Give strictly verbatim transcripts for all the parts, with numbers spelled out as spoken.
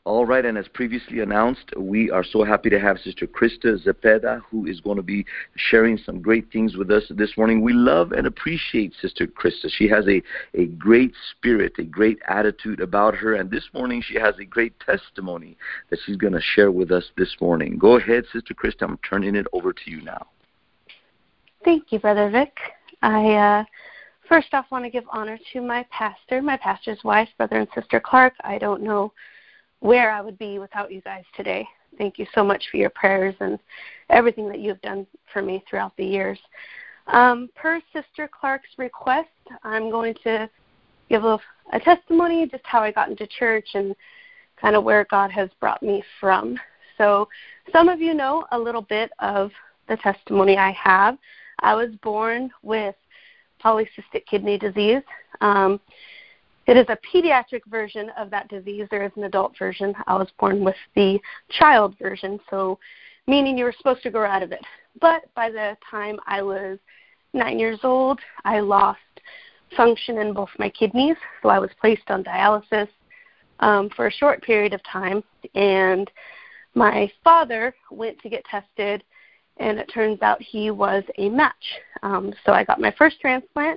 All right, and as previously announced, we are so happy to have Sister Krista Zepeda, who is going to be sharing some great things with us this morning. We love and appreciate Sister Krista. She has a, a great spirit, a great attitude about her, and this morning she has a great testimony that she's going to share with us this morning. Go ahead, Sister Krista. I'm turning it over to you now. Thank you, Brother Vic. I uh, first off want to give honor to my pastor, my pastor's wife, Brother and Sister Clark. I don't know where I would be without you guys today. Thank you so much for your prayers and everything that you've done for me throughout the years. Um, per Sister Clark's request, I'm going to give a, a testimony, just how I got into church and kind of where God has brought me from. So some of you know a little bit of the testimony I have. I was born with polycystic kidney disease. Um, It is a pediatric version of that disease. There is an adult version. I was born with the child version, so meaning you were supposed to grow out of it. But by the time I was nine years old, I lost function in both my kidneys, so I was placed on dialysis um, for a short period of time. And my father went to get tested, and it turns out he was a match. Um, so I got my first transplant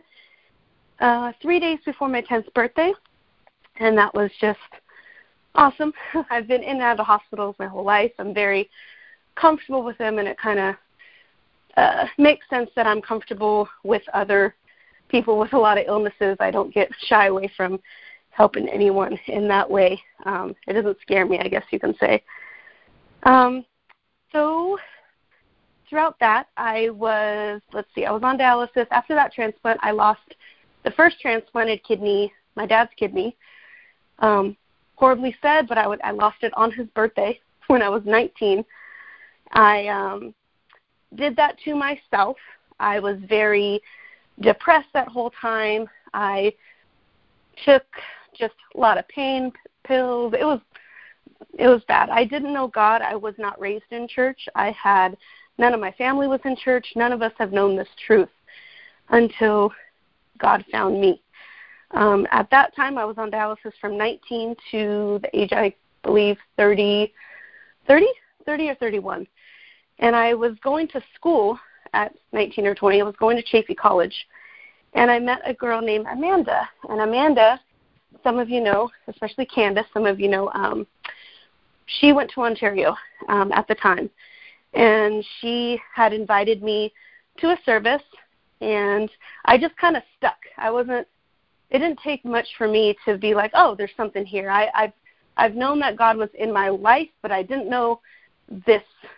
Uh, three days before my tenth birthday, and that was just awesome. I've been in and out of hospitals my whole life. I'm very comfortable with them, and it kind of uh, makes sense that I'm comfortable with other people with a lot of illnesses. I don't get shy away from helping anyone in that way. Um, it doesn't scare me, I guess you can say. Um, so throughout that, I was, let's see, I was on dialysis. After that transplant, I lost the first transplanted kidney, my dad's kidney. Um, horribly sad, but I, would, I lost it on his birthday when I was nineteen. I um, did that to myself. I was very depressed that whole time. I took just a lot of pain pills. It was it was bad. I didn't know God. I was not raised in church. I had none of my family was in church. None of us have known this truth until God found me. Um, at that time, I was on dialysis from nineteen to the age, I believe, thirty, thirty, thirty or thirty-one. And I was going to school at nineteen or twenty. I was going to Chaffey College. And I met a girl named Amanda. And Amanda, some of you know, especially Candace, some of you know, um, she went to Ontario um, at the time. And she had invited me to a service. And I just kind of stuck. I wasn't, it didn't take much for me to be like, oh, there's something here. I, I've, I've known that God was in my life, but I didn't know this.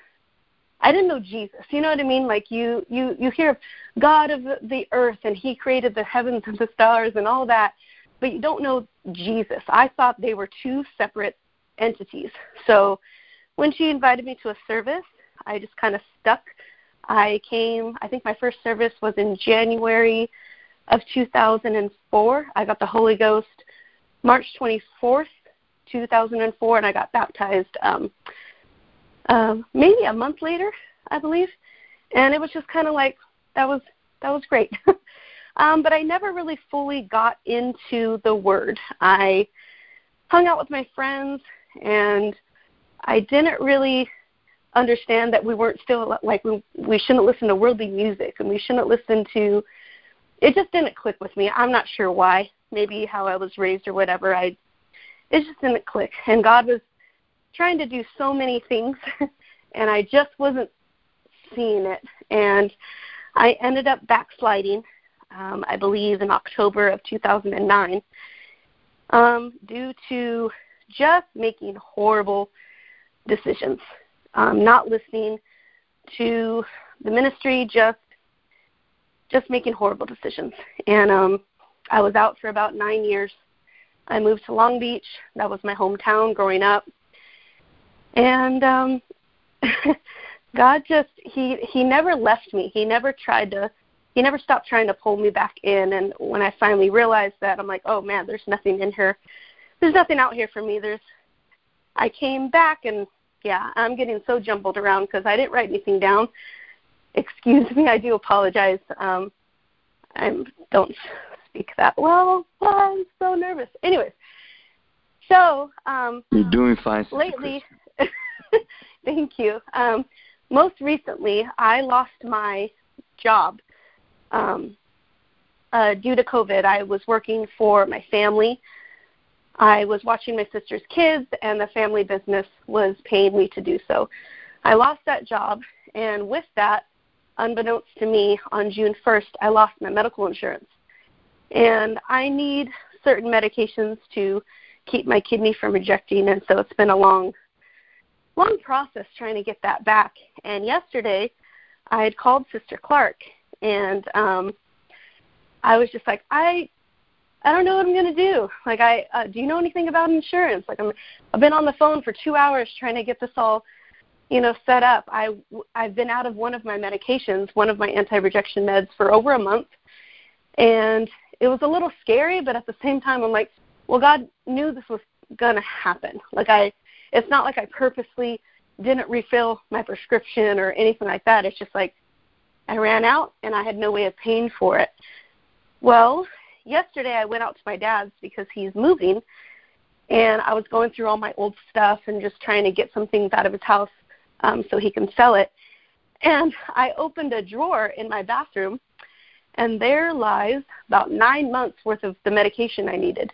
I didn't know Jesus. You know what I mean? Like you, you, you hear God of the earth, and he created the heavens and the stars and all that, but you don't know Jesus. I thought they were two separate entities. So when she invited me to a service, I just kind of stuck. I came, I think my first service was in January of two thousand four. I got the Holy Ghost March twenty-fourth, two thousand four, and I got baptized um, uh, maybe a month later, I believe. And it was just kind of like, that was that was great. um, but I never really fully got into the Word. I hung out with my friends, and I didn't really understand that we weren't still, like, we, we shouldn't listen to worldly music, and we shouldn't listen to, it just didn't click with me. I'm not sure why. Maybe how I was raised or whatever. I, it just didn't click. And God was trying to do so many things, and I just wasn't seeing it. And I ended up backsliding, um, I believe, in October of two thousand nine, um, due to just making horrible decisions. Um, not listening to the ministry, just just making horrible decisions. And um, I was out for about nine years. I moved to Long Beach. That was my hometown growing up. And um, God just, he, he never left me. He never tried to, he never stopped trying to pull me back in. And when I finally realized that, I'm like, oh, man, there's nothing in here. There's nothing out here for me. There's, I came back and, yeah, I'm getting so jumbled around because I didn't write anything down. Excuse me, I do apologize. Um, I don't speak that well. Oh, I'm so nervous. Anyways, So, um, you're doing fine, Sister lately, thank you. Um, most recently, I lost my job um, uh, due to COVID. I was working for my family. I was watching my sister's kids, and the family business was paying me to do so. I lost that job, and with that, unbeknownst to me, on June first, I lost my medical insurance. And I need certain medications to keep my kidney from rejecting, and so it's been a long, long process trying to get that back. And yesterday, I had called Sister Clark, and um, I was just like, I, I don't know what I'm going to do. Like, I, uh, do you know anything about insurance? Like, I'm, I've been on the phone for two hours trying to get this all, you know, set up. I, I've been out of one of my medications, one of my anti-rejection meds, for over a month, and it was a little scary, but at the same time, I'm like, well, God knew this was going to happen. Like, I, it's not like I purposely didn't refill my prescription or anything like that. It's just like I ran out, and I had no way of paying for it. Well, yesterday I went out to my dad's because he's moving, and I was going through all my old stuff and just trying to get some things out of his house um, so he can sell it. And I opened a drawer in my bathroom, and there lies about nine months worth of the medication I needed.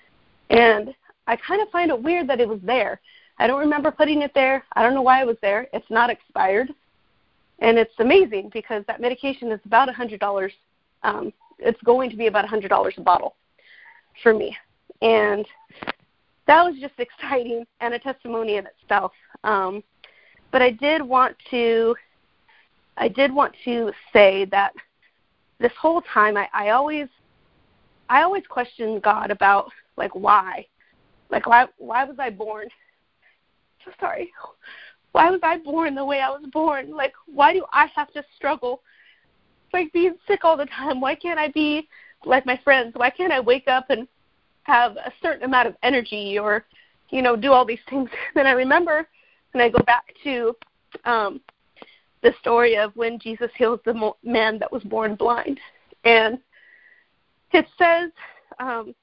And I kind of find it weird that it was there. I don't remember putting it there. I don't know why it was there. It's not expired. And it's amazing because that medication is about one hundred dollars. Um, it's going to be about one hundred dollars a bottle for me. And that was just exciting and a testimony in itself. Um, but I did want to, I did want to say that this whole time I, I always, I always questioned God about, like, why? Like, why, why was I born? So sorry. Why was I born the way I was born? Like, why do I have to struggle, like, being sick all the time? Why can't I be like my friends? Why can't I wake up and have a certain amount of energy or, you know, do all these things? Then I remember, and I go back to um, the story of when Jesus heals the mo- man that was born blind. And it says, um,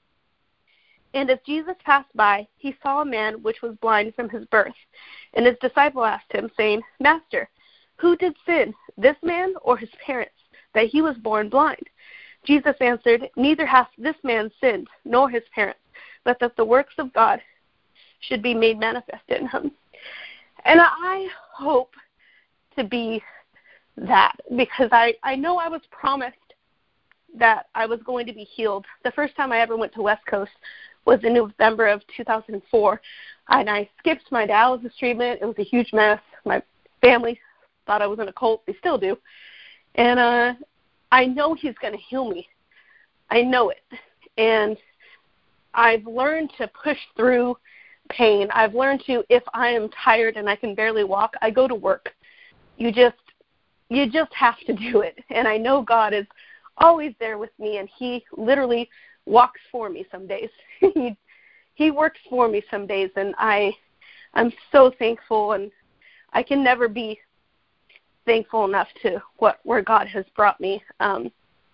and as Jesus passed by, he saw a man which was blind from his birth. And his disciple asked him, saying, Master, who did sin, this man or his parents, that he was born blind? Jesus answered, Neither hath this man sinned, nor his parents, but that the works of God should be made manifest in him. And I hope to be that, because I, I know I was promised that I was going to be healed. The first time I ever went to West Coast was in November of two thousand four, and I skipped my dialysis treatment. It was a huge mess. My family thought I was in a cult. They still do. And uh, I know he's going to heal me. I know it. And I've learned to push through pain. I've learned to, if I am tired and I can barely walk, I go to work. You just, you just have to do it. And I know God is always there with me, and he literally walks for me some days. he, he works for me some days, and I, I'm so thankful, and I can never be thankful enough to what where God has brought me. Um,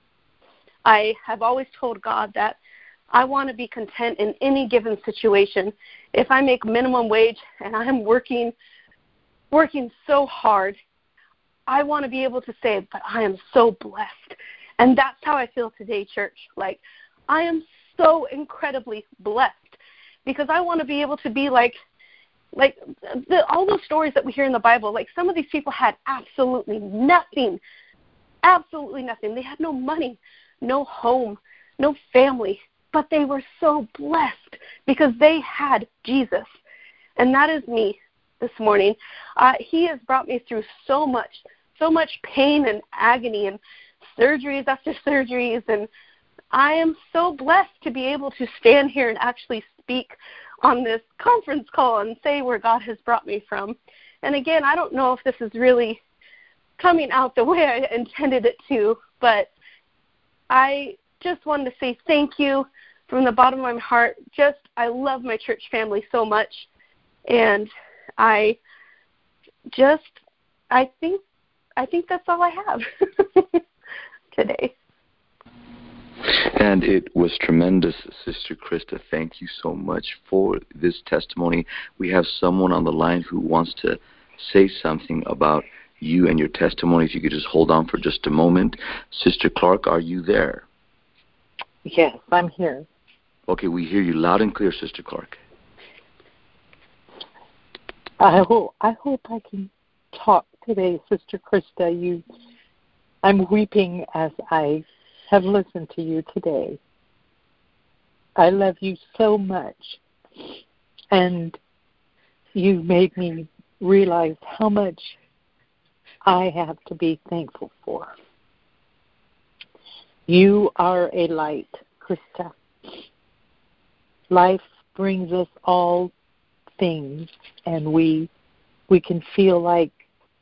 I have always told God that I want to be content in any given situation. If I make minimum wage and I'm working, working so hard, I want to be able to say, but I am so blessed. And that's how I feel today, church. Like, I am so incredibly blessed because I want to be able to be like, like the, all those stories that we hear in the Bible. Like, some of these people had absolutely nothing, absolutely nothing. They had no money, no home, no family, but they were so blessed because they had Jesus. And that is me this morning. Uh, he has brought me through so much, so much pain and agony and surgeries after surgeries, and I am so blessed to be able to stand here and actually speak on this conference call and say where God has brought me from. And again, I don't know if this is really coming out the way I intended it to, but I just wanted to say thank you from the bottom of my heart. Just, I love my church family so much, and I just, I think, I think that's all I have today. And it was tremendous, Sister Krista. Thank you so much for this testimony. We have someone on the line who wants to say something about you and your testimony. If you could just hold on for just a moment. Sister Clark, are you there? Yes, I'm here. Okay, we hear you loud and clear, Sister Clark. I hope I hope I can talk today, Sister Krista. You, I'm weeping as I have listened to you today. I love you so much, and you made me realize how much I have to be thankful for. You are a light, Krista. Life brings us all things, and we we can feel like,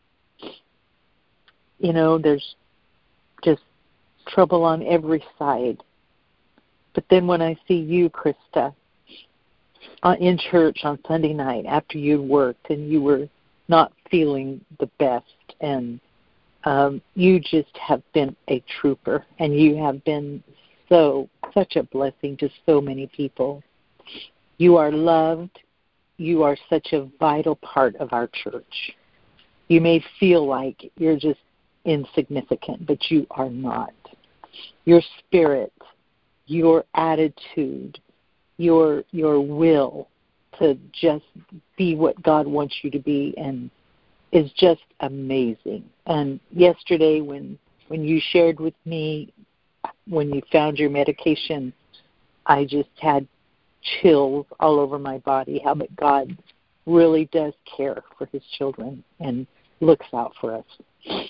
you know, there's just trouble on every side. But then when I see you, Krista, uh, in church on Sunday night after you worked and you were not feeling the best, and um, you just have been a trooper, and you have been so such a blessing to so many people. You are loved. You are such a vital part of our church. You may feel like you're just insignificant, but you are not. Your spirit, your attitude, your your will to just be what God wants you to be and is just amazing. And yesterday when when you shared with me when you found your medication, I just had chills all over my body, how that God really does care for his children and looks out for us.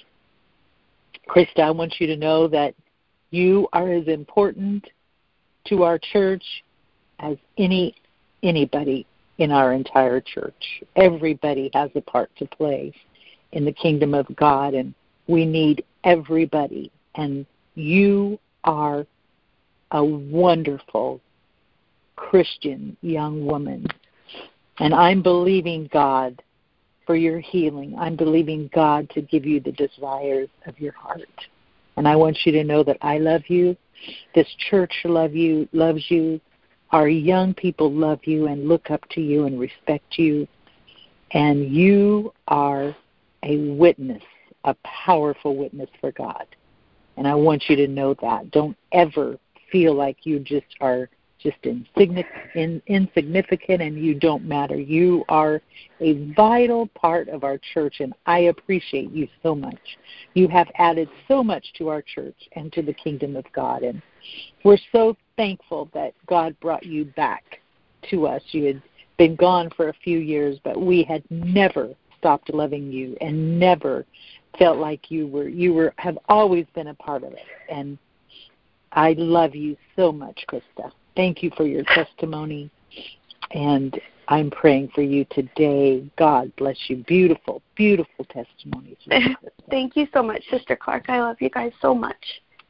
Krista, I want you to know that you are as important to our church as any anybody in our entire church. Everybody has a part to play in the kingdom of God, and we need everybody. And you are a wonderful Christian young woman, and I'm believing God for your healing. I'm believing God to give you the desires of your heart. And I want you to know that I love you. This church love you, loves you. Our young people love you and look up to you and respect you. And you are a witness, a powerful witness for God. And I want you to know that. Don't ever feel like you just are just insignificant, insignificant and you don't matter. You are a vital part of our church, and I appreciate you so much. You have added so much to our church and to the kingdom of God, and we're so thankful that God brought you back to us. You had been gone for a few years, but we had never stopped loving you and never felt like you were, you were, have always been a part of it. And I love you so much, Krista. Thank you for your testimony, and I'm praying for you today. God bless you. Beautiful, beautiful testimonies. Thank you so much, Sister Clark. I love you guys so much.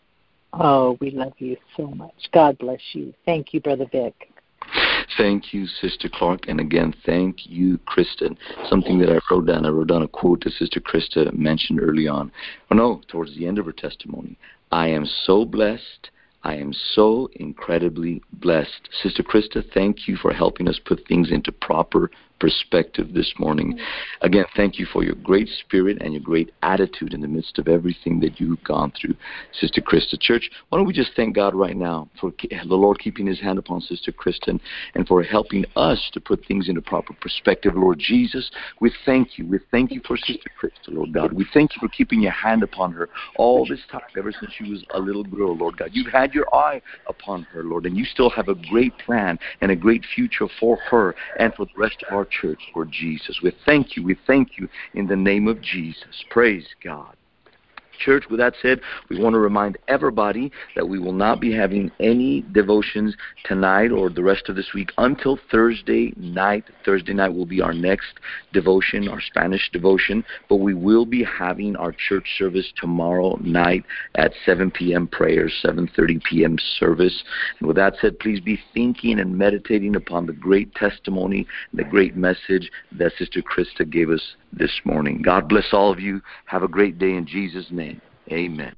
Oh, we love you so much. God bless you. Thank you, Brother Vic. Thank you, Sister Clark. And again, thank you, Kristen. Something that I wrote down, I wrote down a quote that Sister Krista mentioned early on. Oh, no, towards the end of her testimony. I am so blessed. I am so incredibly blessed. Sister Krista, thank you for helping us put things into proper perspective this morning. Again, thank you for your great spirit and your great attitude in the midst of everything that you've gone through, Sister Krista. Church, why don't we just thank God right now for the Lord keeping his hand upon Sister Kristen and for helping us to put things into proper perspective. Lord Jesus, we thank you. We thank you for Sister Krista, Lord God. We thank you for keeping your hand upon her all this time, ever since she was a little girl, Lord God. You've had your eye upon her, Lord, and you still have a great plan and a great future for her and for the rest of our church, Lord Jesus. We thank you. We thank you in the name of Jesus. Praise God. Church, with that said, we want to remind everybody that we will not be having any devotions tonight or the rest of this week until Thursday night. Thursday night will be our next devotion, our Spanish devotion, but we will be having our church service tomorrow night at seven p.m. prayer, seven thirty p.m. service. And with that said, please be thinking and meditating upon the great testimony, the great message that Sister Krista gave us this morning. God bless all of you. Have a great day in Jesus' name. Amen.